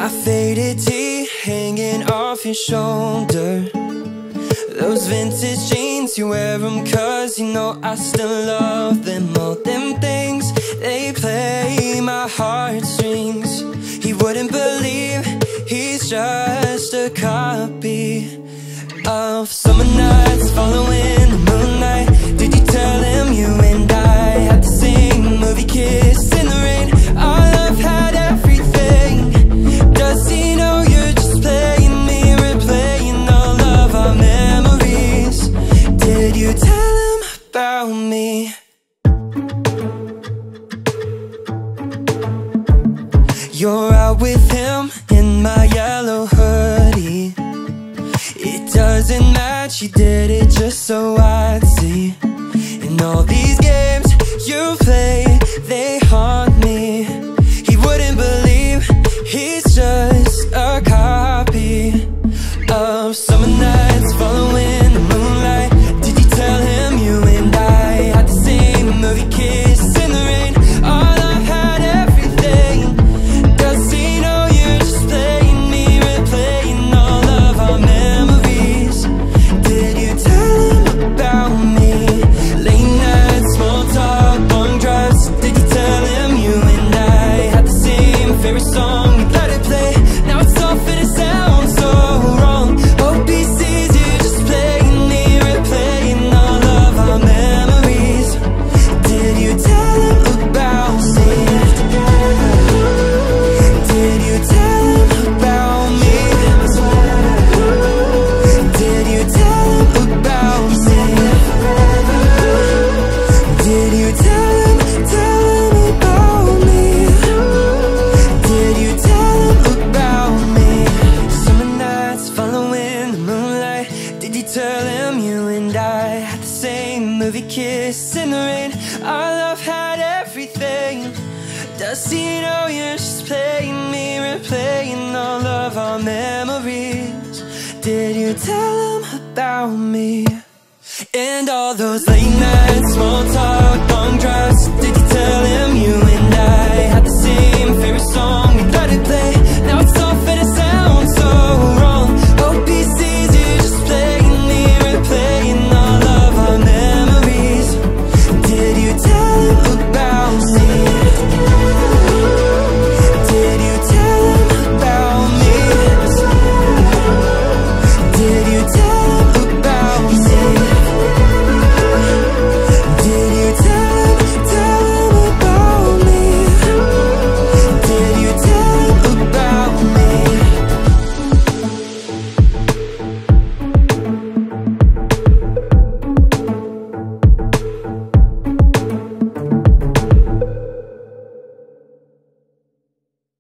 My faded tee hanging off your shoulder, those vintage jeans, you wear them cause you know I still love them. All them things, they play my heartstrings. He wouldn't believe he's just a copy of summer nights following the moonlight. Did you tell him you and I had the same movie kiss in the rain? Our love had everything. Does he know you're just playing me, replaying all of our memories? Did you tell him about me? You're out with him in my yellow hoodie. It doesn't match, you did it just so I'd see. And all these games you play, they haunt me. He wouldn't believe he's just a copy of summer nights following the moonlight. Did you tell him you and I had the same movie kiss in the rain? Our love had everything. Does he know you're just playing me, replaying all of our memories? Did you tell him about me? Late nights, small talk, long drives. Did you tell him you and I had the same favorite song? We let it play, now it's off and it sounds so wrong. Hope he sees you just playing me, replaying all of our memories. Did you tell him about me? Did you tell him about me? Did you tell him about me? Did you tell him about me? Did you tell him about me? Summer nights following the moonlight. Did you tell him you and I had the same movie kiss in the rain? Our love had everything. Does he know you're just playing me, replaying all of our memories? Did you tell him about me? And all those late nights, small talk,